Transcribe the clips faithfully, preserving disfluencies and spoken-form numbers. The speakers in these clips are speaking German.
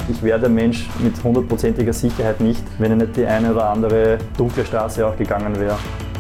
Ich wäre der Mensch mit hundertprozentiger Sicherheit nicht, wenn er nicht die eine oder andere dunkle Straße auch gegangen wäre.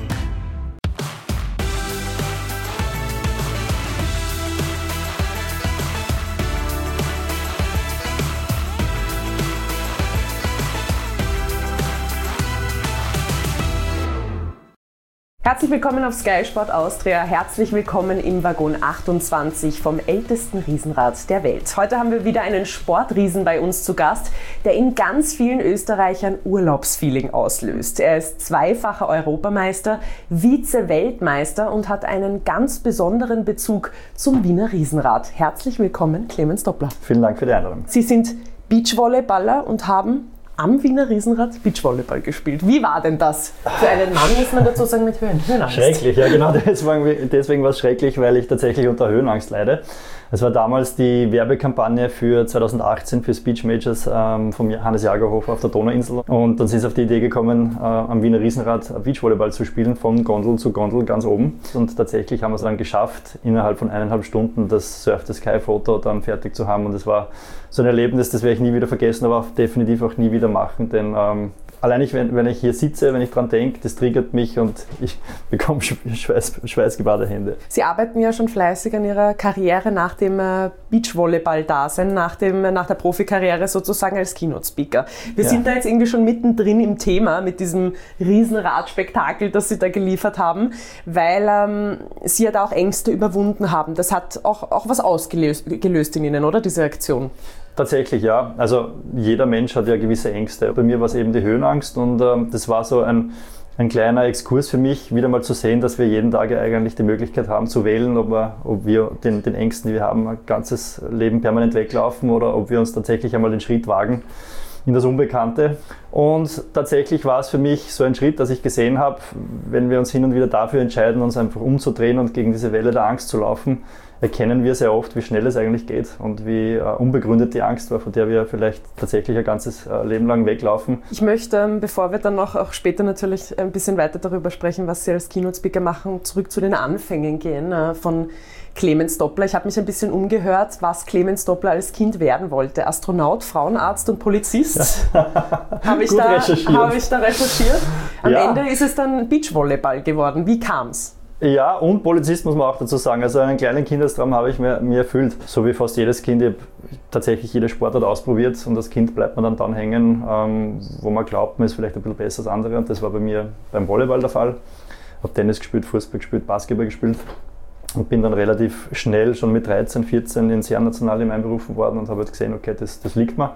Herzlich willkommen auf Sky Sport Austria, herzlich willkommen im Waggon achtundzwanzig vom ältesten Riesenrad der Welt. Heute haben wir wieder einen Sportriesen bei uns zu Gast, der in ganz vielen Österreichern Urlaubsfeeling auslöst. Er ist zweifacher Europameister, Vize-Weltmeister und hat einen ganz besonderen Bezug zum Wiener Riesenrad. Herzlich willkommen, Clemens Doppler. Vielen Dank für die Einladung. Sie sind Beachvolleyballer und haben am Wiener Riesenrad Beachvolleyball gespielt. Wie war denn das? Für einen Mann muss man dazu sagen, mit Höhen, Höhenangst. Schrecklich, ja genau. Deswegen, deswegen war es schrecklich, weil ich tatsächlich unter Höhenangst leide. Es war damals die Werbekampagne für zweitausendachtzehn für Speech Majors ähm, vom Hannes Jagerhofer auf der Donauinsel. Und dann sind sie auf die Idee gekommen, äh, am Wiener Riesenrad Beachvolleyball zu spielen, von Gondel zu Gondel ganz oben. Und tatsächlich haben wir es dann geschafft, innerhalb von eineinhalb Stunden das Surf the Sky Foto dann fertig zu haben. Und es war so ein Erlebnis, das werde ich nie wieder vergessen, aber auch definitiv auch nie wieder machen, denn ähm, allein ich, wenn, wenn ich hier sitze, wenn ich dran denke, das triggert mich und ich bekomme Schweiß, schweißgebadet Hände. Sie arbeiten ja schon fleißig an Ihrer Karriere nach dem Beachvolleyball-Dasein, nach, dem, nach der Profikarriere sozusagen als Keynote-Speaker. Wir ja. sind da jetzt irgendwie schon mittendrin im Thema mit diesem Riesenradspektakel, das Sie da geliefert haben, weil ähm, Sie ja da auch Ängste überwunden haben. Das hat auch, auch was ausgelöst gelöst in Ihnen, oder, diese Aktion? Tatsächlich, ja. Also jeder Mensch hat ja gewisse Ängste. Bei mir war es eben die Höhenangst und ähm, das war so ein, ein kleiner Exkurs für mich, wieder mal zu sehen, dass wir jeden Tag eigentlich die Möglichkeit haben zu wählen, ob wir, ob wir den, den Ängsten, die wir haben, ein ganzes Leben permanent weglaufen oder ob wir uns tatsächlich einmal den Schritt wagen in das Unbekannte. Und tatsächlich war es für mich so ein Schritt, dass ich gesehen habe, wenn wir uns hin und wieder dafür entscheiden, uns einfach umzudrehen und gegen diese Welle der Angst zu laufen, erkennen wir sehr oft, wie schnell es eigentlich geht und wie äh, unbegründet die Angst war, von der wir vielleicht tatsächlich ein ganzes äh, Leben lang weglaufen. Ich möchte, ähm, bevor wir dann noch auch später natürlich ein bisschen weiter darüber sprechen, was Sie als Keynote-Speaker machen, zurück zu den Anfängen gehen äh, von Clemens Doppler. Ich habe mich ein bisschen umgehört, was Clemens Doppler als Kind werden wollte. Astronaut, Frauenarzt und Polizist. Ja. Habe ich, hab ich da recherchiert. Am ja. Ende ist es dann Beachvolleyball geworden. Wie kam es? Ja, und Polizist muss man auch dazu sagen. Also einen kleinen Kindestraum habe ich mir, mir erfüllt. So wie fast jedes Kind. Ich habe tatsächlich jede Sportart ausprobiert und als Kind bleibt man dann dann hängen, ähm, wo man glaubt, man ist vielleicht ein bisschen besser als andere. Und das war bei mir beim Volleyball der Fall. Ich habe Tennis gespielt, Fußball gespielt, Basketball gespielt und bin dann relativ schnell, schon mit dreizehn, vierzehn, ins Herrennationalteam einberufen worden und habe halt gesehen, okay, das, das liegt mir.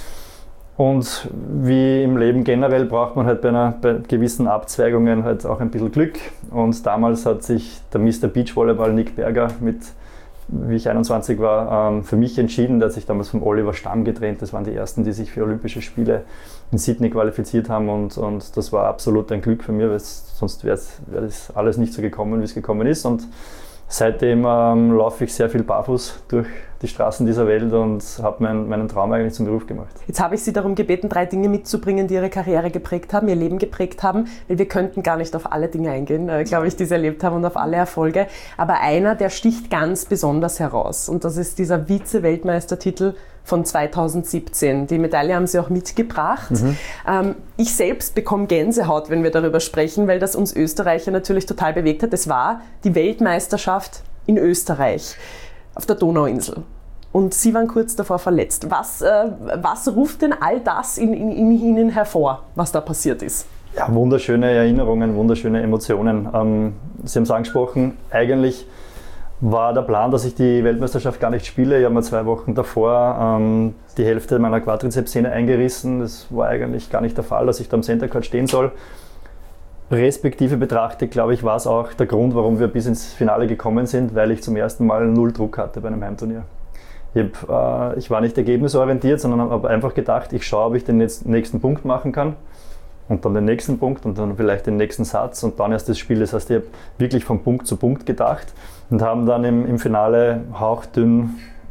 Und wie im Leben generell braucht man halt bei, einer, bei gewissen Abzweigungen halt auch ein bisschen Glück. Und damals hat sich der Mister Beachvolleyball Nick Berger mit, wie ich einundzwanzig war, für mich entschieden. Der hat sich damals vom Oliver Stamm getrennt. Das waren die ersten, die sich für Olympische Spiele in Sydney qualifiziert haben. Und, und das war absolut ein Glück für mich, weil es, sonst wäre wär das alles nicht so gekommen, wie es gekommen ist. Und seitdem ähm, laufe ich sehr viel barfuß durch die Straßen dieser Welt und habe mein, meinen Traum eigentlich zum Beruf gemacht. Jetzt habe ich Sie darum gebeten, drei Dinge mitzubringen, die Ihre Karriere geprägt haben, Ihr Leben geprägt haben, weil wir könnten gar nicht auf alle Dinge eingehen, äh, glaube ich, die Sie erlebt haben und auf alle Erfolge. Aber einer, der sticht ganz besonders heraus und das ist dieser Vize-Weltmeistertitel von zweitausendsiebzehn. Die Medaille haben Sie auch mitgebracht. Mhm. Ähm, ich selbst bekomme Gänsehaut, wenn wir darüber sprechen, weil das uns Österreicher natürlich total bewegt hat. Es war die Weltmeisterschaft in Österreich auf der Donauinsel. Und Sie waren kurz davor verletzt. Was, äh, was ruft denn all das in, in, in Ihnen hervor, was da passiert ist? Ja, wunderschöne Erinnerungen, wunderschöne Emotionen. Ähm, Sie haben es angesprochen, eigentlich war der Plan, dass ich die Weltmeisterschaft gar nicht spiele. Ich habe mir zwei Wochen davor ähm, die Hälfte meiner Quadrizepssehne eingerissen. Das war eigentlich gar nicht der Fall, dass ich da am Center Court stehen soll. Respektive betrachtet, glaube ich, war es auch der Grund, warum wir bis ins Finale gekommen sind, weil ich zum ersten Mal null Druck hatte bei einem Heimturnier. Ich, hab, äh, ich war nicht ergebnisorientiert, sondern habe einfach gedacht, ich schaue, ob ich den nächsten Punkt machen kann und dann den nächsten Punkt und dann vielleicht den nächsten Satz und dann erst das Spiel. Das heißt, ich habe wirklich von Punkt zu Punkt gedacht und haben dann im, im Finale hauchdünn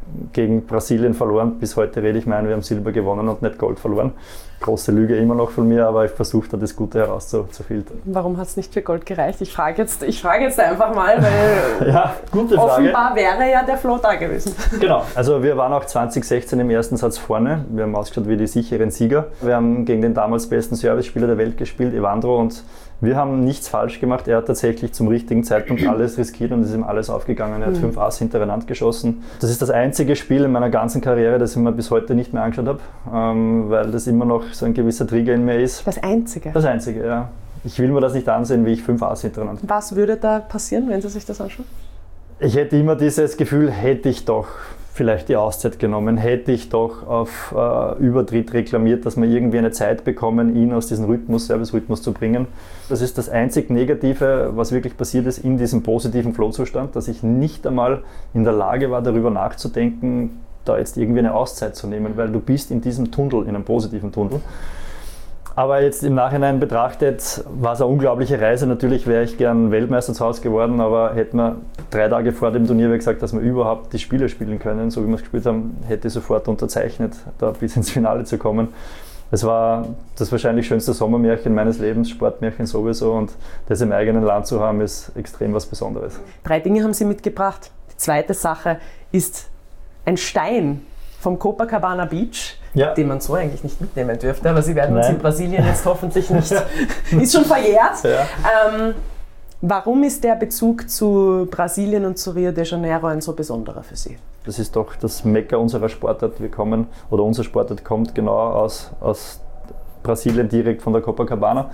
gegen Brasilien verloren. Bis heute rede ich mir ein, wir haben Silber gewonnen und nicht Gold verloren. Große Lüge immer noch von mir, aber ich versuche da das Gute herauszufiltern. Warum hat es nicht für Gold gereicht? Ich frage jetzt, ich frage jetzt einfach mal, weil ja, gute Frage. Offenbar wäre ja der Flo da gewesen. Genau, also wir waren auch zwanzig sechzehn im ersten Satz vorne. Wir haben ausgeschaut wie die sicheren Sieger. Wir haben gegen den damals besten Service-Spieler der Welt gespielt, Evandro, und wir haben nichts falsch gemacht. Er hat tatsächlich zum richtigen Zeitpunkt alles riskiert und es ist ihm alles aufgegangen. Er hat mhm. fünf Ass hintereinander geschossen. Das ist das einzige Spiel in meiner ganzen Karriere, das ich mir bis heute nicht mehr angeschaut habe, ähm, weil das immer noch so ein gewisser Trigger in mir ist. Das einzige? Das einzige, ja. Ich will mir das nicht ansehen, wie ich fünf Ass hintereinander. Was würde da passieren, wenn Sie sich das anschauen? Ich hätte immer dieses Gefühl, hätte ich doch vielleicht die Auszeit genommen, hätte ich doch auf äh, Übertritt reklamiert, dass wir irgendwie eine Zeit bekommen, ihn aus diesem Rhythmus, Service-Rhythmus zu bringen. Das ist das einzig Negative, was wirklich passiert ist in diesem positiven Flow-Zustand, dass ich nicht einmal in der Lage war, darüber nachzudenken, da jetzt irgendwie eine Auszeit zu nehmen, weil du bist in diesem Tunnel, in einem positiven Tunnel. Aber jetzt im Nachhinein betrachtet war es eine unglaubliche Reise. Natürlich wäre ich gern Weltmeister zu Hause geworden, aber hätte man drei Tage vor dem Turnier gesagt, dass wir überhaupt die Spiele spielen können, so wie wir es gespielt haben, hätte ich sofort unterzeichnet, da bis ins Finale zu kommen. Es war das wahrscheinlich schönste Sommermärchen meines Lebens, Sportmärchen sowieso, und das im eigenen Land zu haben, ist extrem was Besonderes. Drei Dinge haben Sie mitgebracht. Die zweite Sache ist ein Stein vom Copacabana Beach, ja, den man so eigentlich nicht mitnehmen dürfte, aber Sie werden Nein. uns in Brasilien jetzt hoffentlich nicht, ist schon verjährt. Ja. Ähm, warum ist der Bezug zu Brasilien und zu Rio de Janeiro ein so besonderer für Sie? Das ist doch das Mekka unserer Sportart. Wir kommen, oder unser Sportart kommt genau aus, aus Brasilien, direkt von der Copacabana.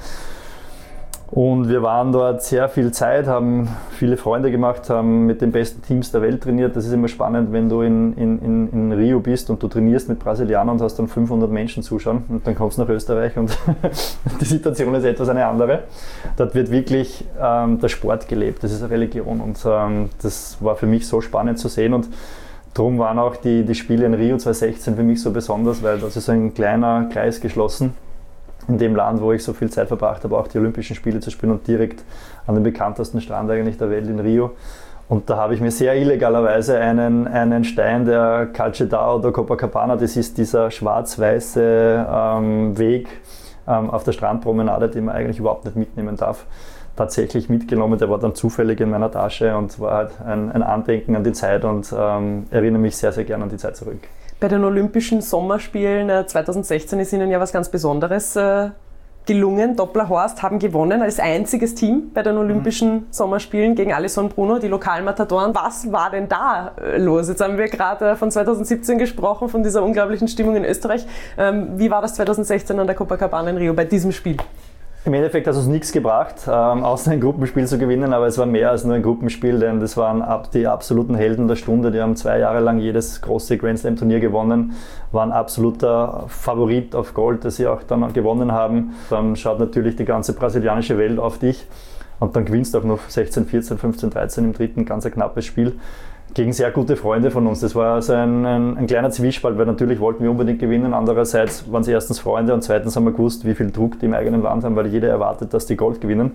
Und wir waren dort sehr viel Zeit, haben viele Freunde gemacht, haben mit den besten Teams der Welt trainiert. Das ist immer spannend, wenn du in, in, in Rio bist und du trainierst mit Brasilianern und hast dann fünfhundert Menschen zuschauen und dann kommst du nach Österreich und die Situation ist etwas eine andere. Dort wird wirklich ähm, der Sport gelebt, das ist eine Religion, und ähm, das war für mich so spannend zu sehen, und darum waren auch die, die Spiele in Rio zwanzig sechzehn für mich so besonders, weil das ist ein kleiner Kreis geschlossen in dem Land, wo ich so viel Zeit verbracht habe, auch die Olympischen Spiele zu spielen, und direkt an dem bekanntesten Strand eigentlich der Welt in Rio. Und da habe ich mir sehr illegalerweise einen, einen Stein der Calçadão oder Copacabana, das ist dieser schwarz-weiße ähm, Weg ähm, auf der Strandpromenade, den man eigentlich überhaupt nicht mitnehmen darf, tatsächlich mitgenommen. Der war dann zufällig in meiner Tasche und war halt ein, ein Andenken an die Zeit, und ähm, erinnere mich sehr, sehr gerne an die Zeit zurück. Bei den Olympischen Sommerspielen zwanzig sechzehn ist Ihnen ja was ganz Besonderes äh, gelungen. Doppler Horst haben gewonnen als einziges Team bei den Olympischen mhm. Sommerspielen gegen Alisson Bruno, die Lokalmatadoren. Was war denn da äh, los? Jetzt haben wir gerade äh, von zwanzig siebzehn gesprochen, von dieser unglaublichen Stimmung in Österreich. Ähm, wie war das zwanzig sechzehn an der Copacabana in Rio bei diesem Spiel? Im Endeffekt hat es uns nichts gebracht, ähm, außer ein Gruppenspiel zu gewinnen, aber es war mehr als nur ein Gruppenspiel, denn das waren ab die absoluten Helden der Stunde. Die haben zwei Jahre lang jedes große Grand Slam Turnier gewonnen, waren absoluter Favorit auf Gold, das sie auch dann gewonnen haben. Dann schaut natürlich die ganze brasilianische Welt auf dich, und dann gewinnst du auch noch sechzehn, vierzehn, fünfzehn, dreizehn im dritten, ganz ein knappes Spiel gegen sehr gute Freunde von uns. Das war also ein, ein, ein kleiner Zwiespalt, weil natürlich wollten wir unbedingt gewinnen. Andererseits waren es erstens Freunde und zweitens haben wir gewusst, wie viel Druck die im eigenen Land haben, weil jeder erwartet, dass die Gold gewinnen.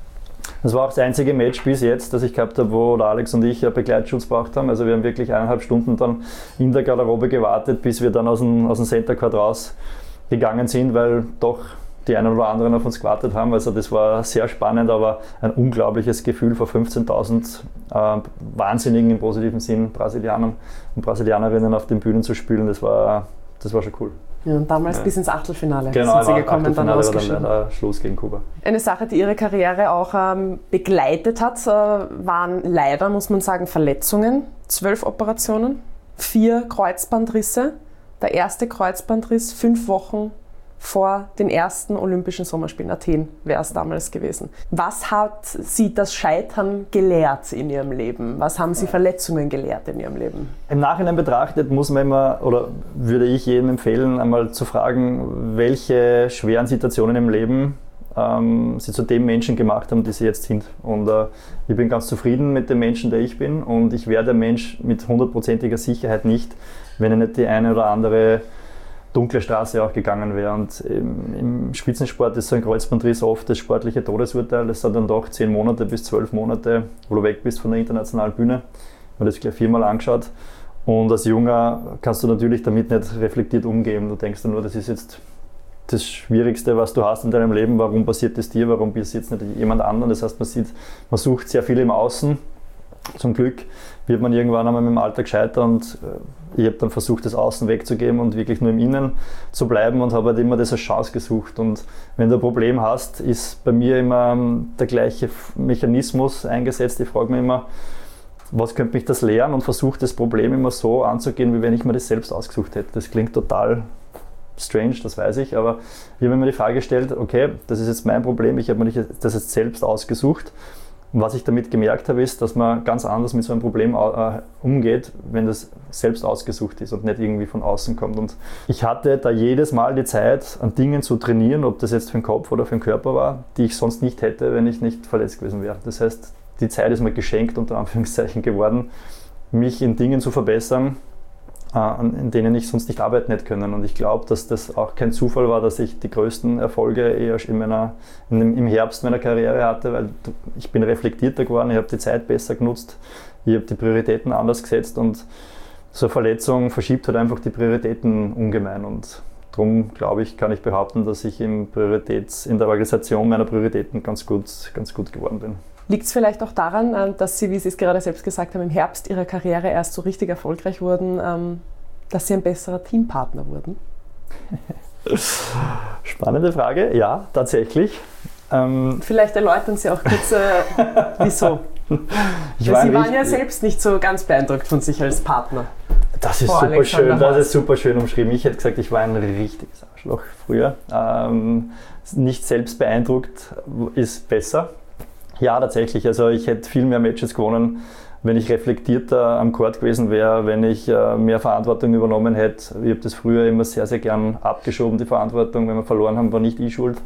Das war auch das einzige Match bis jetzt, das ich gehabt habe, wo der Alex und ich Begleitschutz braucht haben. Also wir haben wirklich eineinhalb Stunden dann in der Garderobe gewartet, bis wir dann aus dem, aus dem Center Court rausgegangen sind, weil doch die einen oder anderen auf uns gewartet haben. Also das war sehr spannend, aber ein unglaubliches Gefühl, vor fünfzehntausend äh, Wahnsinnigen im positiven Sinn, Brasilianern und Brasilianerinnen auf den Bühnen zu spielen. Das war, das war schon cool. Ja, und damals ja. bis ins Achtelfinale genau, sind Sie gekommen, dann ausgeschieden. War dann Schluss gegen Kuba. Eine Sache, die Ihre Karriere auch ähm, begleitet hat, äh, waren leider, muss man sagen, Verletzungen. Zwölf Operationen, vier Kreuzbandrisse. Der erste Kreuzbandriss fünf Wochen vor den ersten Olympischen Sommerspielen. Athen wäre es damals gewesen. Was hat Sie das Scheitern gelehrt in Ihrem Leben? Was haben Sie Verletzungen gelehrt in Ihrem Leben? Im Nachhinein betrachtet muss man immer, oder würde ich jedem empfehlen, einmal zu fragen, welche schweren Situationen im Leben ähm, Sie zu dem Menschen gemacht haben, die Sie jetzt sind. Und äh, ich bin ganz zufrieden mit dem Menschen, der ich bin, und ich wäre der Mensch mit hundertprozentiger Sicherheit nicht, wenn er nicht die eine oder andere dunkle Straße auch gegangen wäre. Und im, im Spitzensport ist so ein Kreuzbandriss oft das sportliche Todesurteil. Das sind dann doch zehn Monate bis zwölf Monate, wo du weg bist von der internationalen Bühne. Ich habe das gleich viermal angeschaut. Und als Junger kannst du natürlich damit nicht reflektiert umgehen. Du denkst nur, das ist jetzt das Schwierigste, was du hast in deinem Leben. Warum passiert das dir? Warum passiert es nicht jemand anderen? Das heißt, man sieht, man sucht sehr viel im Außen. Zum Glück wird man irgendwann einmal mit dem Alltag scheitern und ich habe dann versucht, das Außen wegzugeben und wirklich nur im Innen zu bleiben und habe halt immer das als Chance gesucht. Und wenn du ein Problem hast, ist bei mir immer der gleiche Mechanismus eingesetzt. Ich frage mich immer, was könnte mich das lehren, und versuche das Problem immer so anzugehen, wie wenn ich mir das selbst ausgesucht hätte. Das klingt total strange, das weiß ich, aber ich habe mir die Frage gestellt, okay, das ist jetzt mein Problem, ich habe mir das jetzt selbst ausgesucht. Und was ich damit gemerkt habe, ist, dass man ganz anders mit so einem Problem äh, umgeht, wenn das selbst ausgesucht ist und nicht irgendwie von außen kommt. Und ich hatte da jedes Mal die Zeit, an Dingen zu trainieren, ob das jetzt für den Kopf oder für den Körper war, die ich sonst nicht hätte, wenn ich nicht verletzt gewesen wäre. Das heißt, die Zeit ist mir geschenkt, unter Anführungszeichen, geworden, mich in Dingen zu verbessern, in denen ich sonst nicht arbeiten hätte können. Und ich glaube, dass das auch kein Zufall war, dass ich die größten Erfolge eher in meiner, in dem, im Herbst meiner Karriere hatte, weil ich bin reflektierter geworden, ich habe die Zeit besser genutzt, ich habe die Prioritäten anders gesetzt, und so eine Verletzung verschiebt halt einfach die Prioritäten ungemein. Und darum, glaube ich, kann ich behaupten, dass ich im Prioritäts, in der Organisation meiner Prioritäten ganz gut, ganz gut geworden bin. Liegt es vielleicht auch daran, dass Sie, wie Sie es gerade selbst gesagt haben, im Herbst Ihrer Karriere erst so richtig erfolgreich wurden, dass Sie ein besserer Teampartner wurden? Spannende Frage, ja, tatsächlich. Ähm vielleicht erläutern Sie auch kurz, äh, wieso. Ich war Sie waren richtig, ja selbst nicht so ganz beeindruckt von sich als Partner. Das ist super schön, das ist super schön umschrieben. Ich hätte gesagt, ich war ein richtiges Arschloch früher. Ähm, nicht selbst beeindruckt ist besser. Ja, tatsächlich. Also ich hätte viel mehr Matches gewonnen, wenn ich reflektierter am Court gewesen wäre, wenn ich äh, mehr Verantwortung übernommen hätte. Ich habe das früher immer sehr, sehr gern abgeschoben, die Verantwortung. Wenn wir verloren haben, war nicht ich schuld,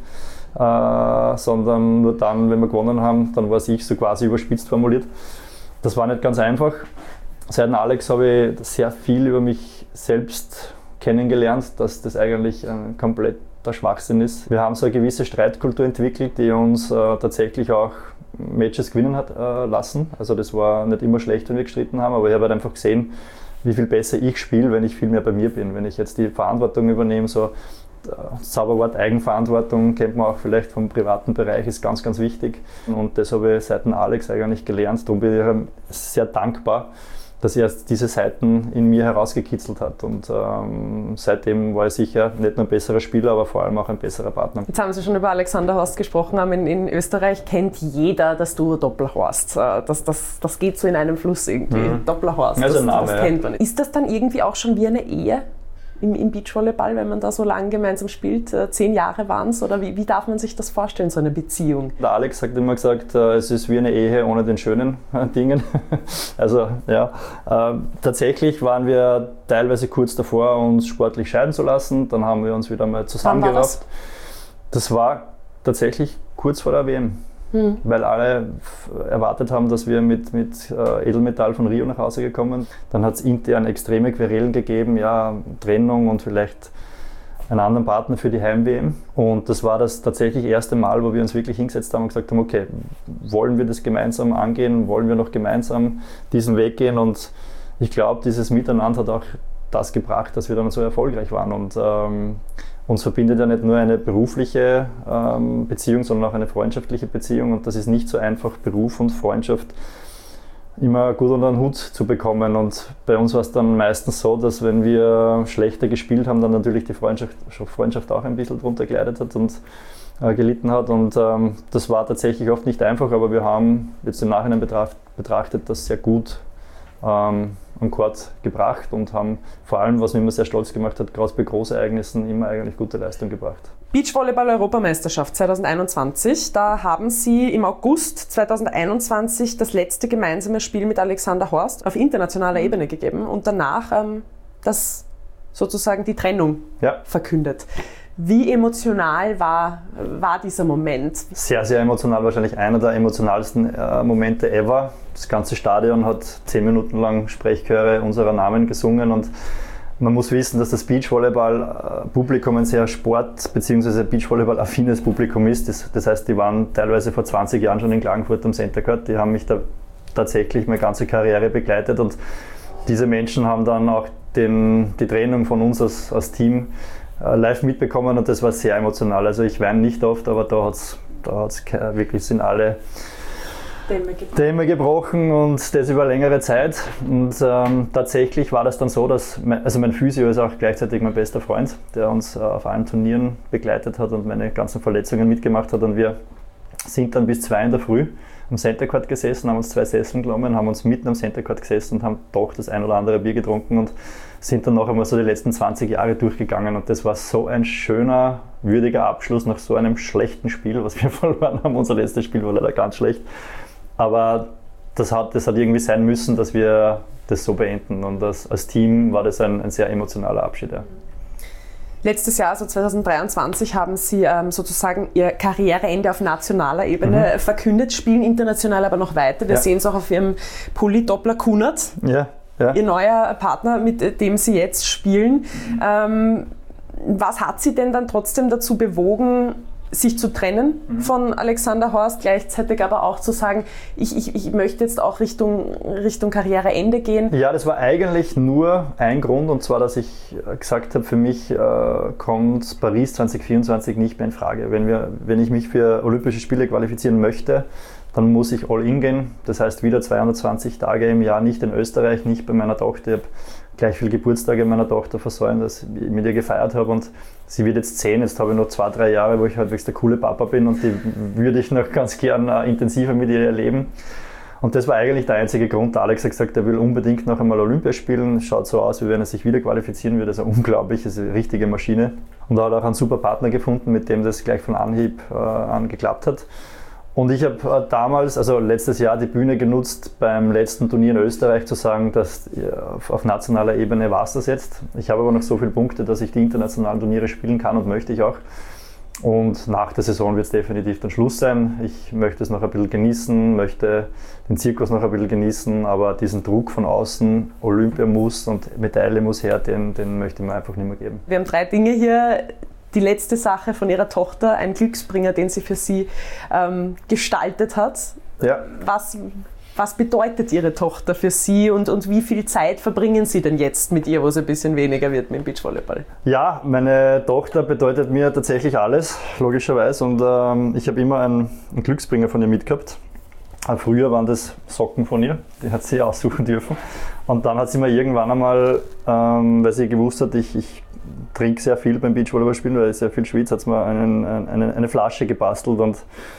äh, sondern nur dann, wenn wir gewonnen haben, dann war es ich, so quasi überspitzt formuliert. Das war nicht ganz einfach. Seit dem Alex habe ich sehr viel über mich selbst kennengelernt, dass das eigentlich ein kompletter Schwachsinn ist. Wir haben so eine gewisse Streitkultur entwickelt, die uns äh, tatsächlich auch Matches gewinnen hat äh, lassen. Also das war nicht immer schlecht, wenn wir gestritten haben, aber ich habe halt einfach gesehen, wie viel besser ich spiele, wenn ich viel mehr bei mir bin. Wenn ich jetzt die Verantwortung übernehme, so das Zauberwort Eigenverantwortung kennt man auch vielleicht vom privaten Bereich, ist ganz, ganz wichtig. Und das habe ich seit dem Alex eigentlich gelernt. Darum bin ich sehr dankbar, dass er diese Seiten in mir herausgekitzelt hat. Und ähm, seitdem war ich sicher nicht nur ein besserer Spieler, aber vor allem auch ein besserer Partner. Jetzt haben Sie schon über Alexander Horst gesprochen. In, in Österreich kennt jeder das Duo Doppler-Horst. Das, das, das geht so in einem Fluss irgendwie. Mhm. Doppler-Horst, also das, Name, das kennt man. Ist das dann irgendwie auch schon wie eine Ehe im, im Beachvolleyball, wenn man da so lange gemeinsam spielt? Zehn Jahre waren es, oder wie, wie darf man sich das vorstellen, so eine Beziehung? Der Alex hat immer gesagt, es ist wie eine Ehe ohne den schönen Dingen. Also ja, äh, tatsächlich waren wir teilweise kurz davor, uns sportlich scheiden zu lassen. Dann haben wir uns wieder mal zusammengerafft. Das? das war tatsächlich kurz vor der W M. Hm. Weil alle erwartet haben, dass wir mit, mit äh, Edelmetall von Rio nach Hause gekommen. Dann hat es intern extreme Querelen gegeben, ja, Trennung und vielleicht einen anderen Partner für die Heim-W M. Und das war das tatsächlich erste Mal, wo wir uns wirklich hingesetzt haben und gesagt haben, okay, wollen wir das gemeinsam angehen, wollen wir noch gemeinsam diesen Weg gehen? Und ich glaube, dieses Miteinander hat auch das gebracht, dass wir dann so erfolgreich waren. Und ähm, uns verbindet ja nicht nur eine berufliche ähm, Beziehung, sondern auch eine freundschaftliche Beziehung. Und das ist nicht so einfach, Beruf und Freundschaft immer gut unter den Hut zu bekommen. Und bei uns war es dann meistens so, dass wenn wir schlechter gespielt haben, dann natürlich die Freundschaft, Freundschaft auch ein bisschen drunter geleidet hat und äh, gelitten hat. Und ähm, das war tatsächlich oft nicht einfach, aber wir haben jetzt im Nachhinein betracht, betrachtet das sehr gut ähm, am Court gebracht und haben vor allem, was mich immer sehr stolz gemacht hat, gerade bei Großereignissen immer eigentlich gute Leistung gebracht. Beachvolleyball-Europameisterschaft zwanzig einundzwanzig, da haben Sie im August zwanzig einundzwanzig das letzte gemeinsame Spiel mit Alexander Horst auf internationaler Ebene gegeben und danach ähm, das sozusagen die Trennung ja. verkündet. Wie emotional war, war dieser Moment? Sehr, sehr emotional, wahrscheinlich einer der emotionalsten äh, Momente ever. Das ganze Stadion hat zehn Minuten lang Sprechchöre unserer Namen gesungen und man muss wissen, dass das Beachvolleyball-Publikum ein sehr Sport- bzw. Beachvolleyball-affines Publikum ist. Das, das heißt, die waren teilweise vor zwanzig Jahren schon in Klagenfurt am Center Court. Die haben mich da tatsächlich meine ganze Karriere begleitet und diese Menschen haben dann auch den, die Trennung von uns als, als Team äh, live mitbekommen und das war sehr emotional. Also ich weine nicht oft, aber da hat es da hat's wirklich, sind alle Dämme gebrochen. Dämme gebrochen und das über längere Zeit. Und ähm, tatsächlich war das dann so, dass mein, also mein Physio ist auch gleichzeitig mein bester Freund, der uns äh, auf allen Turnieren begleitet hat und meine ganzen Verletzungen mitgemacht hat. Und wir sind dann bis zwei in der Früh am Center Court gesessen, haben uns zwei Sesseln genommen, haben uns mitten am Center Court gesessen und haben doch das ein oder andere Bier getrunken und sind dann noch einmal so die letzten zwanzig Jahre durchgegangen. Und das war so ein schöner, würdiger Abschluss nach so einem schlechten Spiel, was wir verloren haben. Unser letztes Spiel war leider ganz schlecht. Aber das hat, das hat irgendwie sein müssen, dass wir das so beenden. Und das, als Team war das ein, ein sehr emotionaler Abschied. Ja. Letztes Jahr, also zwanzig dreiundzwanzig, haben Sie ähm, sozusagen Ihr Karriereende auf nationaler Ebene mhm. verkündet, spielen international aber noch weiter. Wir ja. sehen es auch auf Ihrem Pulli Doppler Kunert, ja. Ja. Ihr neuer Partner, mit dem Sie jetzt spielen. Mhm. Ähm, was hat Sie denn dann trotzdem dazu bewogen, sich zu trennen mhm. von Alexander Horst, gleichzeitig aber auch zu sagen, ich, ich, ich möchte jetzt auch Richtung, Richtung Karriereende gehen? Ja, das war eigentlich nur ein Grund, und zwar, dass ich gesagt habe, für mich äh, kommt Paris zwanzig vierundzwanzig nicht mehr in Frage. Wenn, wir, wenn ich mich für Olympische Spiele qualifizieren möchte, dann muss ich all in gehen. Das heißt wieder zweihundertzwanzig Tage im Jahr, nicht in Österreich, nicht bei meiner Tochter. Ich habe gleich viele Geburtstage meiner Tochter versäumt, dass ich mit ihr gefeiert habe, und sie wird jetzt zehn, jetzt habe ich noch zwei, drei Jahre, wo ich halbwegs der coole Papa bin, und die würde ich noch ganz gern uh, intensiver mit ihr erleben. Und das war eigentlich der einzige Grund. Der Alex hat gesagt, er will unbedingt noch einmal Olympia spielen. Schaut so aus, wie wenn er sich wieder qualifizieren würde. Also unglaublich, das ist eine richtige Maschine. Und er hat auch einen super Partner gefunden, mit dem das gleich von Anhieb uh, an geklappt hat. Und ich habe uh, damals, also letztes Jahr, die Bühne genutzt, beim letzten Turnier in Österreich zu sagen, dass ja, auf, auf nationaler Ebene war es das jetzt. Ich habe aber noch so viele Punkte, dass ich die internationalen Turniere spielen kann, und möchte ich auch. Und nach der Saison wird es definitiv dann Schluss sein. Ich möchte es noch ein bisschen genießen, möchte den Zirkus noch ein bisschen genießen, aber diesen Druck von außen, Olympia muss und Medaille muss her, den, den möchte ich mir einfach nicht mehr geben. Wir haben drei Dinge hier. Die letzte Sache von Ihrer Tochter, ein Glücksbringer, den sie für Sie ähm, gestaltet hat. Ja. Was, was bedeutet Ihre Tochter für Sie, und, und wie viel Zeit verbringen Sie denn jetzt mit ihr, wo es ein bisschen weniger wird mit dem Beachvolleyball? Ja, meine Tochter bedeutet mir tatsächlich alles, logischerweise. Und ähm, ich habe immer einen, einen Glücksbringer von ihr mitgehabt. Früher waren das Socken von ihr, die hat sie aussuchen dürfen. Und dann hat sie mir irgendwann einmal, ähm, weil sie gewusst hat, ich, ich trinke sehr viel beim Beachvolleyball spielen, weil ich sehr viel schwitze, hat sie mir einen, eine, eine Flasche gebastelt, und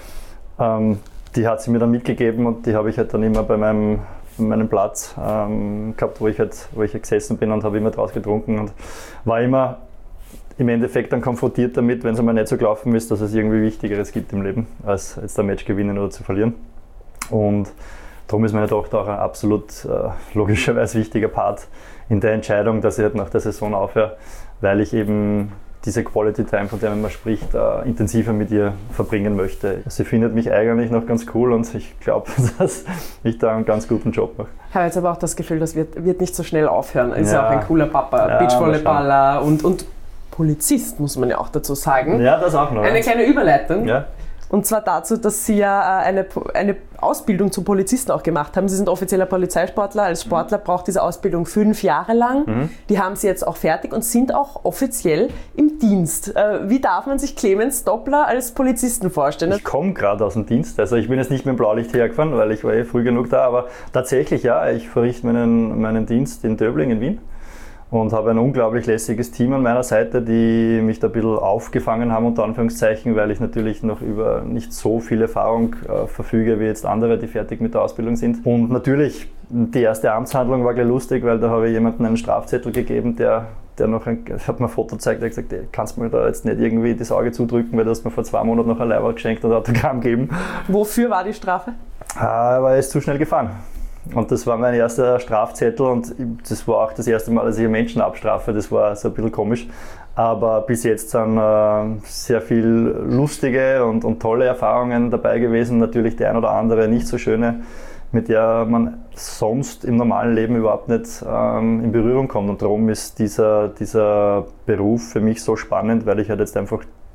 ähm, die hat sie mir dann mitgegeben, und die habe ich halt dann immer bei meinem, bei meinem Platz ähm, gehabt, wo ich, halt, wo ich halt gesessen bin, und habe immer draus getrunken, und war immer im Endeffekt dann konfrontiert damit, wenn es einmal nicht so gelaufen ist, dass es irgendwie Wichtigeres gibt im Leben, als jetzt ein Match gewinnen oder zu verlieren. Und darum ist meine Tochter auch ein absolut äh, logischerweise wichtiger Part in der Entscheidung, dass ich halt nach der Saison aufhöre, weil ich eben diese Quality Time, von der man spricht, äh, intensiver mit ihr verbringen möchte. Sie findet mich eigentlich noch ganz cool, und ich glaube, dass ich da einen ganz guten Job mache. Ich habe jetzt aber auch das Gefühl, das wird, wird nicht so schnell aufhören. Ist ja, ja auch ein cooler Papa, ja, Beachvolleyballer und, und Polizist, muss man ja auch dazu sagen. Ja, das auch noch. Eine kleine Überleitung. Ja. Und zwar dazu, dass Sie ja eine, eine Ausbildung zum Polizisten auch gemacht haben. Sie sind offizieller Polizeisportler. Als Sportler braucht diese Ausbildung fünf Jahre lang. Mhm. Die haben Sie jetzt auch fertig und sind auch offiziell im Dienst. Wie darf man sich Clemens Doppler als Polizisten vorstellen? Ich komme gerade aus dem Dienst. Also ich bin jetzt nicht mit dem Blaulicht hergefahren, weil ich war eh früh genug da. Aber tatsächlich, ja, ich verrichte meinen, meinen Dienst in Döbling in Wien. Und habe ein unglaublich lässiges Team an meiner Seite, die mich da ein bisschen aufgefangen haben, unter Anführungszeichen, weil ich natürlich noch über nicht so viel Erfahrung äh, verfüge wie jetzt andere, die fertig mit der Ausbildung sind. Und natürlich, die erste Amtshandlung war gleich lustig, weil da habe ich jemandem einen Strafzettel gegeben, der, der noch ein, hat mir ein Foto gezeigt, der hat gesagt, ey, kannst du mir da jetzt nicht irgendwie das Auge zudrücken, weil du hast mir vor zwei Monaten noch ein Leihwort geschenkt und ein Autogramm gegeben. Wofür war die Strafe? Ah, weil er ist zu schnell gefahren. Und das war mein erster Strafzettel, und das war auch das erste Mal, dass ich Menschen abstrafe. Das war so ein bisschen komisch. Aber bis jetzt sind äh, sehr viel lustige und, und tolle Erfahrungen dabei gewesen. Natürlich die ein oder andere nicht so schöne, mit der man sonst im normalen Leben überhaupt nicht ähm, in Berührung kommt. Und darum ist dieser, dieser Beruf für mich so spannend, weil ich halt jetzt einfach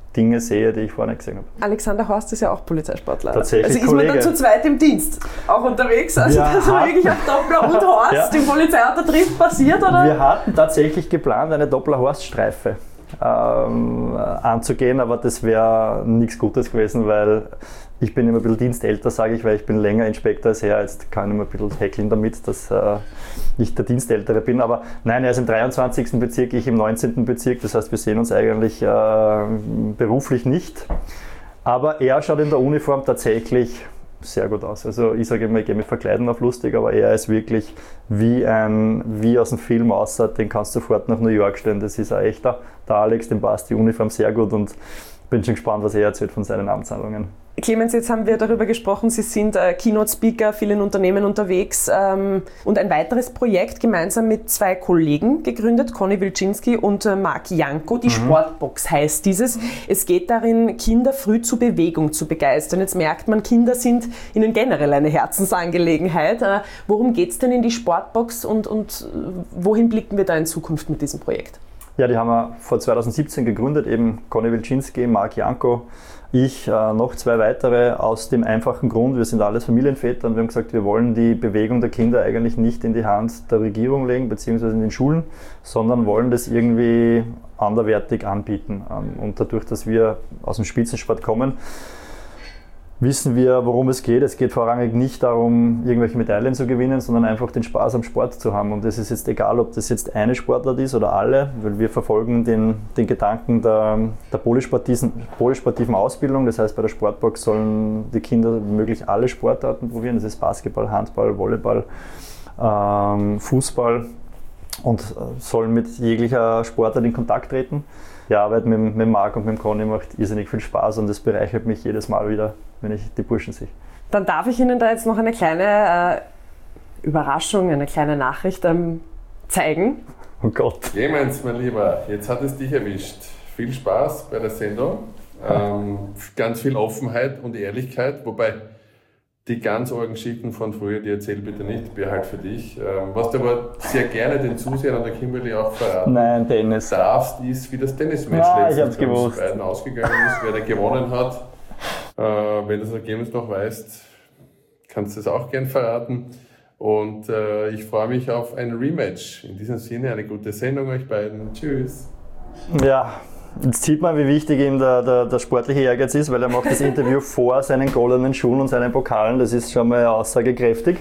Dinge sehe, die ich vorher nicht gesehen habe. Alexander Horst ist ja auch Polizeisportler. Tatsächlich, also ist Kollege. man dann zu zweit im Dienst auch unterwegs? Also Wir das war wirklich auf Doppler und Horst Ja. im Polizeiauto-Triff passiert, oder? Wir hatten tatsächlich geplant, eine Doppler-Horst-Streife ähm, anzugehen, aber das wäre nichts Gutes gewesen, weil ich bin immer ein bisschen dienstälter, sage ich, weil ich bin länger Inspektor als er. Jetzt kann ich immer ein bisschen häkeln damit, dass äh, ich der Dienstältere bin. Aber nein, er ist im dreiundzwanzigsten Bezirk, ich im neunzehnten Bezirk. Das heißt, wir sehen uns eigentlich äh, beruflich nicht. Aber er schaut in der Uniform tatsächlich sehr gut aus. Also ich sage immer, ich gehe mich verkleiden auf lustig, aber er ist wirklich wie ein wie aus dem Film aussah. Den kannst du sofort nach New York stellen. Das ist ein echter. Der Alex, dem passt die Uniform sehr gut und bin schon gespannt, was er erzählt von seinen Amtshandlungen. Clemens, jetzt haben wir darüber gesprochen, Sie sind äh, Keynote-Speaker, vielen Unternehmen unterwegs ähm, und ein weiteres Projekt gemeinsam mit zwei Kollegen gegründet, Conny Wilczynski und äh, Marc Janko, die mhm. Sportbox heißt dieses. Es geht darin, Kinder früh zur Bewegung zu begeistern. Jetzt merkt man, Kinder sind Ihnen generell eine Herzensangelegenheit. Äh, worum geht es denn in die Sportbox und, und wohin blicken wir da in Zukunft mit diesem Projekt? Ja, die haben wir vor zweitausendsiebzehn gegründet, eben Conny Wilczynski, Marc Janko, ich, äh, noch zwei weitere, aus dem einfachen Grund, wir sind alles Familienväter und wir haben gesagt, wir wollen die Bewegung der Kinder eigentlich nicht in die Hand der Regierung legen, beziehungsweise in den Schulen, sondern wollen das irgendwie anderweitig anbieten. Ähm, und dadurch, dass wir aus dem Spitzensport kommen, wissen wir, worum es geht. Es geht vorrangig nicht darum, irgendwelche Medaillen zu gewinnen, sondern einfach den Spaß am Sport zu haben. Und es ist jetzt egal, ob das jetzt eine Sportart ist oder alle, weil wir verfolgen den, den Gedanken der, der polysportiven, polysportiven Ausbildung. Das heißt, bei der Sportbox sollen die Kinder möglich alle Sportarten probieren. Das ist Basketball, Handball, Volleyball, ähm, Fußball und sollen mit jeglicher Sportart in Kontakt treten. Die Arbeit mit, mit Marc und mit Conny macht irrsinnig viel Spaß und es bereichert mich jedes Mal wieder, wenn ich die Burschen sehe. Dann darf ich Ihnen da jetzt noch eine kleine äh, Überraschung, eine kleine Nachricht ähm, zeigen. Oh Gott. Clemens, mein Lieber, jetzt hat es dich erwischt. Viel Spaß bei der Sendung, ähm, ganz viel Offenheit und Ehrlichkeit, wobei die ganz argen Geschichten von früher, die erzähl bitte nicht, behalt für dich. Ähm, was du aber sehr gerne den Zusehern an der Kimberly auch verraten Nein, Tennis. darfst, ist, wie das Tennismatch Ah, letztens ich hab's bei uns gewusst. beiden ausgegangen ist, wer da gewonnen hat. Äh, wenn du das Ergebnis noch weißt, kannst du es auch gern verraten. Und äh, ich freue mich auf ein Rematch. In diesem Sinne eine gute Sendung euch beiden. Tschüss. Ja, jetzt sieht man, wie wichtig ihm der, der, der sportliche Ehrgeiz ist, weil er macht das Interview vor seinen goldenen Schuhen und seinen Pokalen. Das ist schon mal aussagekräftig.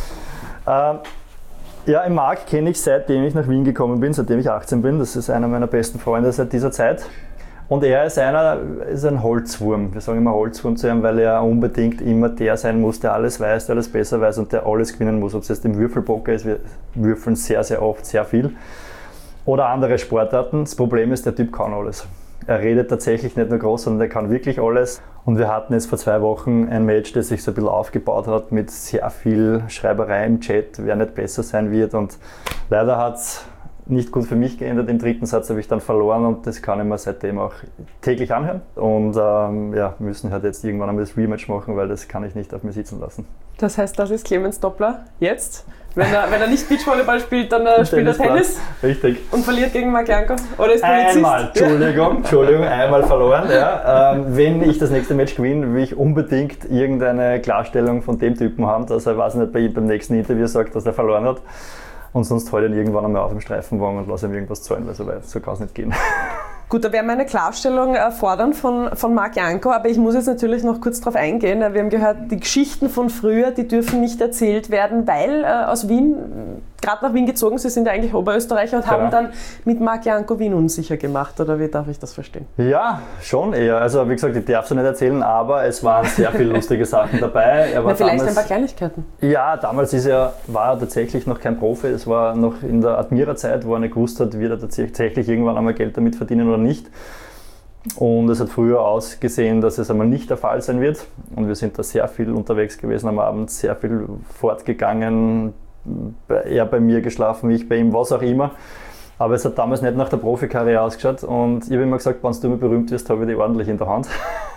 Ähm, ja, den Marc kenne ich, seitdem ich nach Wien gekommen bin, seitdem ich achtzehn bin. Das ist einer meiner besten Freunde seit dieser Zeit. Und er ist einer, ist ein Holzwurm. Wir sagen immer Holzwurm zu ihm, weil er unbedingt immer der sein muss, der alles weiß, der alles besser weiß und der alles gewinnen muss. Ob es jetzt im Würfelpoker ist, wir würfeln sehr, sehr oft, sehr viel. Oder andere Sportarten. Das Problem ist, der Typ kann alles. Er redet tatsächlich nicht nur groß, sondern er kann wirklich alles. Und wir hatten jetzt vor zwei Wochen ein Match, das sich so ein bisschen aufgebaut hat mit sehr viel Schreiberei im Chat, wer nicht besser sein wird. Und leider hat es nicht gut für mich geändert. Im dritten Satz habe ich dann verloren und das kann ich mir seitdem auch täglich anhören. Und ähm, ja, müssen halt jetzt irgendwann einmal das Rematch machen, weil das kann ich nicht auf mir sitzen lassen. Das heißt, das ist Clemens Doppler jetzt? Wenn er, wenn er nicht Beachvolleyball spielt, dann äh, spielt er Tennis. Richtig. Und verliert gegen Marc Janko? Oder ist Polizist? Einmal, Entschuldigung, Entschuldigung, einmal verloren. Ja. Ähm, wenn ich das nächste Match gewinne, will ich unbedingt irgendeine Klarstellung von dem Typen haben, dass er, weiß nicht, bei ihm beim nächsten Interview sagt, dass er verloren hat. Und sonst halte ich ihn irgendwann einmal auf dem Streifenwagen und lasse ihm irgendwas zahlen, weil so weit, so kann es nicht gehen. Gut, da werden wir eine Klarstellung fordern von, von Marc Janko, aber ich muss jetzt natürlich noch kurz darauf eingehen. Wir haben gehört, die Geschichten von früher, die dürfen nicht erzählt werden, weil äh, aus Wien, gerade nach Wien gezogen, Sie sind ja eigentlich Oberösterreicher und genau. haben dann mit Marc Janko Wien unsicher gemacht, oder wie darf ich das verstehen? Ja, schon eher. Also wie gesagt, ich darf es nicht erzählen, aber es waren sehr viele lustige Sachen dabei. Er war Na, vielleicht damals, ein paar Kleinigkeiten. Ja, damals ist er, war er tatsächlich noch kein Profi. Es war noch in der Admira-Zeit, wo er nicht gewusst hat, wird er tatsächlich irgendwann einmal Geld damit verdienen oder nicht. Und es hat früher ausgesehen, dass es einmal nicht der Fall sein wird. Und wir sind da sehr viel unterwegs gewesen am Abend, sehr viel fortgegangen. Er bei mir geschlafen, ich bei ihm, was auch immer. Aber es hat damals nicht nach der Profikarriere ausgeschaut. Und ich habe immer gesagt, wenn du mal berühmt wirst, habe ich die ordentlich in der Hand.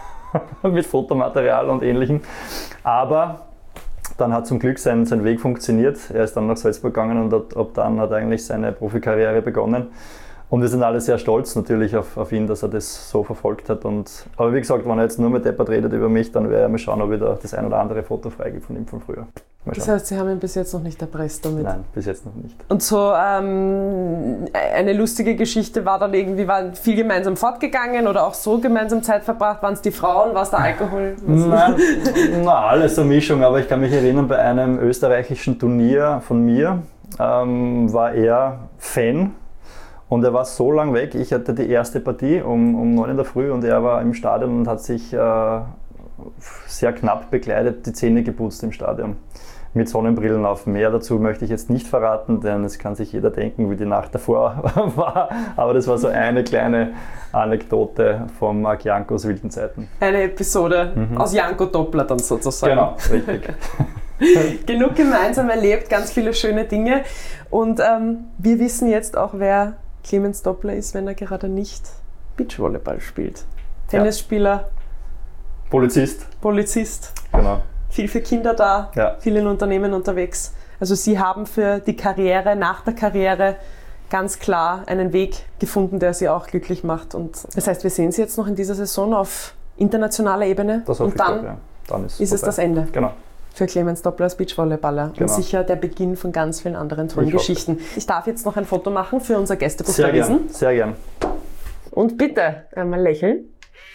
Mit Fotomaterial und Ähnlichem. Aber dann hat zum Glück sein, sein Weg funktioniert. Er ist dann nach Salzburg gegangen und ab dann hat eigentlich seine Profikarriere begonnen. Und wir sind alle sehr stolz natürlich auf, auf ihn, dass er das so verfolgt hat. Und, aber wie gesagt, wenn er jetzt nur mit Deppert redet über mich, dann werde ich mal schauen, ob ich da das ein oder andere Foto freigebe von ihm von früher. Das heißt, Sie haben ihn bis jetzt noch nicht erpresst damit? Nein, bis jetzt noch nicht. Und so ähm, eine lustige Geschichte war dann irgendwie, waren viel gemeinsam fortgegangen oder auch so gemeinsam Zeit verbracht? Waren es die Frauen, war es der Alkohol? Nein, na, alles eine Mischung, aber ich kann mich erinnern, bei einem österreichischen Turnier von mir ähm, war er Fan. Und er war so lang weg, ich hatte die erste Partie um, um neun in der Früh und er war im Stadion und hat sich äh, sehr knapp bekleidet, die Zähne geputzt im Stadion. Mit Sonnenbrillen auf. Mehr dazu möchte ich jetzt nicht verraten, denn es kann sich jeder denken, wie die Nacht davor war. Aber das war so eine kleine Anekdote vom Marc Jankos wilden Zeiten. Eine Episode mhm. aus Janko Doppler dann sozusagen. Genau, richtig. Genug gemeinsam erlebt, ganz viele schöne Dinge. Und ähm, wir wissen jetzt auch, wer Clemens Doppler ist, wenn er gerade nicht Beachvolleyball spielt. Tennisspieler. Ja. Polizist. Polizist. Genau. Viel für Kinder da, ja. viel in Unternehmen unterwegs. Also Sie haben für die Karriere, nach der Karriere ganz klar einen Weg gefunden, der Sie auch glücklich macht. Und das heißt, wir sehen Sie jetzt noch in dieser Saison auf internationaler Ebene. Das und dann, doch, ja. dann ist, ist es das Ende. Genau. Für Clemens Doppler als Beachvolleyballer. Genau. Und sicher der Beginn von ganz vielen anderen tollen ich Geschichten. Hoffe. Ich darf jetzt noch ein Foto machen für unser Gästebuch Sehr der Riesen. gern, sehr gern. Und bitte einmal lächeln.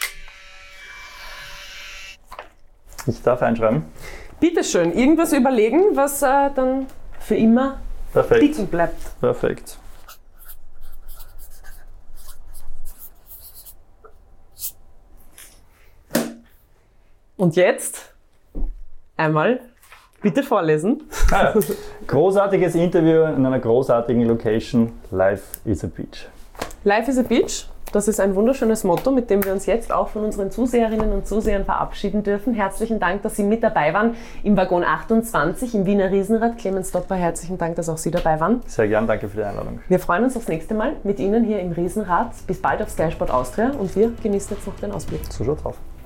Ich darf einschreiben. Bitte schön, irgendwas überlegen, was äh, dann für immer Perfekt. Dicken bleibt. Perfekt. Und jetzt einmal bitte vorlesen. Ah, ja. Großartiges Interview in einer großartigen Location. Life is a Beach. Life is a Beach. Das ist ein wunderschönes Motto, mit dem wir uns jetzt auch von unseren Zuseherinnen und Zusehern verabschieden dürfen. Herzlichen Dank, dass Sie mit dabei waren im Waggon achtundzwanzig im Wiener Riesenrad. Clemens Doppler, herzlichen Dank, dass auch Sie dabei waren. Sehr gern, danke für die Einladung. Wir freuen uns aufs nächste Mal mit Ihnen hier im Riesenrad. Bis bald auf Sky Sport Austria und wir genießen jetzt noch den Ausblick. So schaut's auf.